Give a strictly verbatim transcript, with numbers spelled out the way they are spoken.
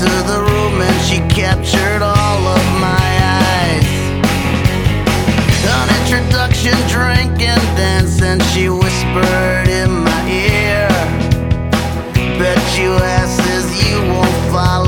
into the room and she captured all of my eyes. An introduction, drink and dance, and she whispered in my ear, bet you asses you won't follow